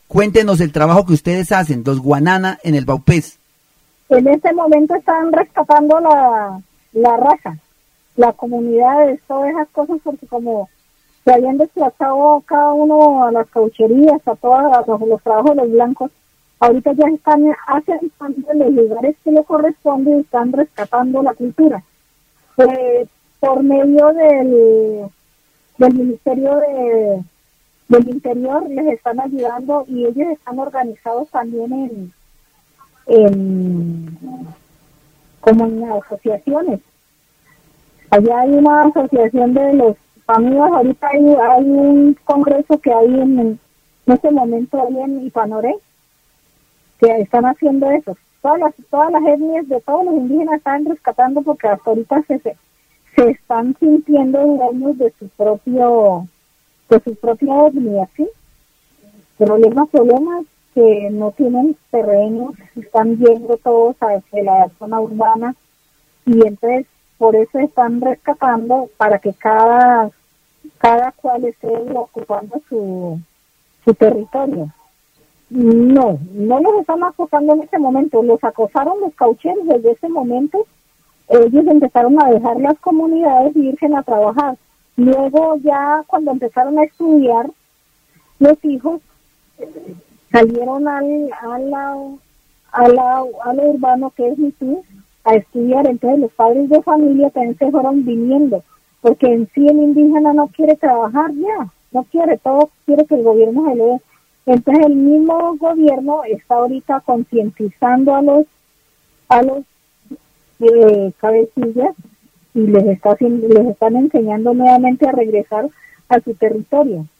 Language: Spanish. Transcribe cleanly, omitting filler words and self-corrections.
Cuéntenos el trabajo que ustedes hacen, los Guanana, en el Vaupés. En este momento están rescatando la raza, la comunidad de todas esas cosas, porque como se habían desplazado cada uno a las caucherías, a todos los trabajos de los blancos, ahorita ya están asentando en los lugares que le corresponde y están rescatando la cultura. Por medio del Ministerio del Interior les están ayudando y ellos están organizados también como en asociaciones. Allá hay una asociación de los familias, ahorita hay un congreso que hay en este momento ahí en Ipanoré, que están haciendo eso. Todas las etnias de todos los indígenas están rescatando porque hasta ahorita se están sintiendo dueños de su propia etnia, ¿sí? Problemas que no tienen terrenos, están yendo todos hacia la zona urbana y entonces por eso están rescatando para que cada cual esté ocupando su territorio. No los están acosando en este momento, los acosaron los caucheros desde ese momento. Ellos empezaron a dejar las comunidades y irse a trabajar. Luego ya cuando empezaron a estudiar, los hijos salieron al urbano que es Mitú a estudiar. Entonces los padres de familia también se fueron viniendo, porque en sí el indígena no quiere trabajar ya, no quiere, todo quiere que el gobierno se lo dé. Entonces el mismo gobierno está ahorita concientizando a los cabecillas y les están enseñando nuevamente a regresar a su territorio.